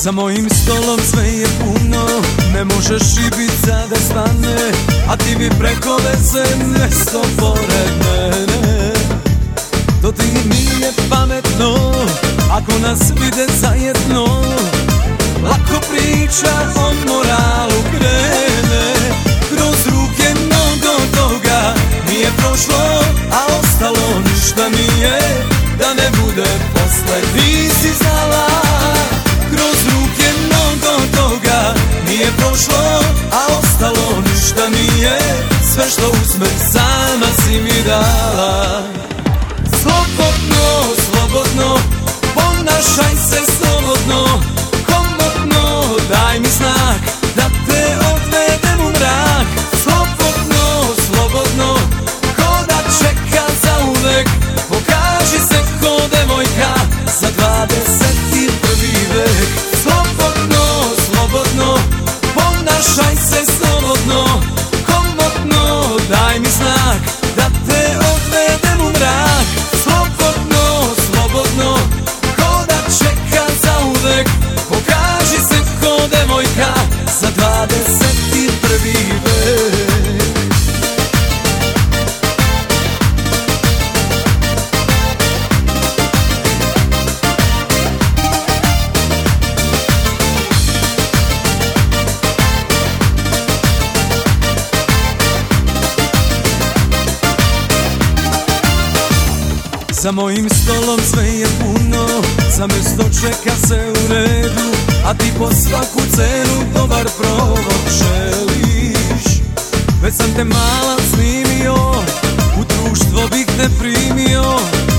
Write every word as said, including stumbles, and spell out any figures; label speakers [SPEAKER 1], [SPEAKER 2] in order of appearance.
[SPEAKER 1] Za mojim stolom sve je puno, ne možeš šibica da stane, a ti bi preko veze mjesto pored mene. To ti nije pametno, ako nas vide zajedno, lako priča o moralu krene. Kroz ruke mnogo toga nije prošlo, a ostalo ništa nije, da ne bude posle. Ti si znala, kroz ruke mnogo toga nije prošlo, a ostalo ništa nije, sve što uzme sama si mi dala. Slobodno, slobodno, ponašaj se slobodno, komotno, daj mi znak da te odvedem u mrak. Slobodno, slobodno, ko da čeka zauvek, pokaži se ko devojka za dvadeset prvi vek. Slobodno, slobodno, ponašaj se slobodno, komotno, daj mi znak da te odvedem u mrak. Slobodno, slobodno, ko da čeka zauvek, pokaži se ko devojka za dvadeset prvi vek. Za mojim stolom sve je puno, za mjesto čeka se u redu, a ti po svaku cenu dobar provod želiš. Već sam te mala snimio, u društvo bih te primio,